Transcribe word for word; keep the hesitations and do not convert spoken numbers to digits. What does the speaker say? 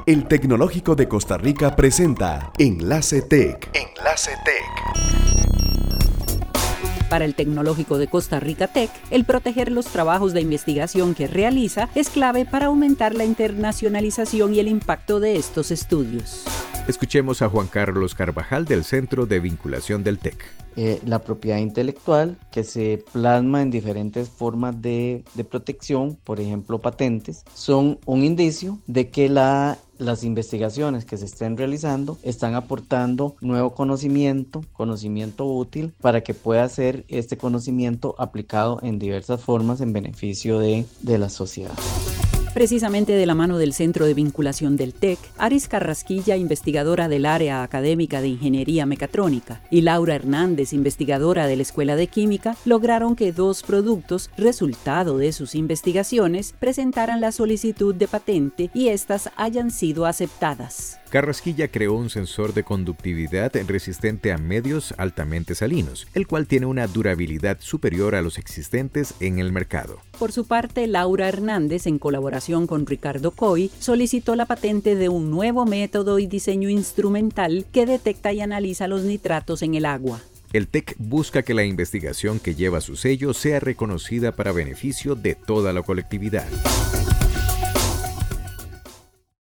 El Tecnológico de Costa Rica presenta Enlace Tech. Enlace Tech. Para el Tecnológico de Costa Rica Tech, el proteger los trabajos de investigación que realiza es clave para aumentar la internacionalización y el impacto de estos estudios. Escuchemos a Juan Carlos Carvajal del Centro de Vinculación del T E C. Eh, la propiedad intelectual que se plasma en diferentes formas de, de protección, por ejemplo patentes, son un indicio de que la, las investigaciones que se estén realizando están aportando nuevo conocimiento, conocimiento útil para que pueda ser este conocimiento aplicado en diversas formas en beneficio de, de la sociedad. Precisamente de la mano del Centro de Vinculación del T E C, Aris Carrasquilla, investigadora del área académica de Ingeniería Mecatrónica, y Laura Hernández, investigadora de la Escuela de Química, lograron que dos productos, resultado de sus investigaciones, presentaran la solicitud de patente y éstas hayan sido aceptadas. Carrasquilla creó un sensor de conductividad resistente a medios altamente salinos, el cual tiene una durabilidad superior a los existentes en el mercado. Por su parte, Laura Hernández, en colaboración con Ricardo Coy, solicitó la patente de un nuevo método y diseño instrumental que detecta y analiza los nitratos en el agua. El T E C busca que la investigación que lleva su sello sea reconocida para beneficio de toda la colectividad.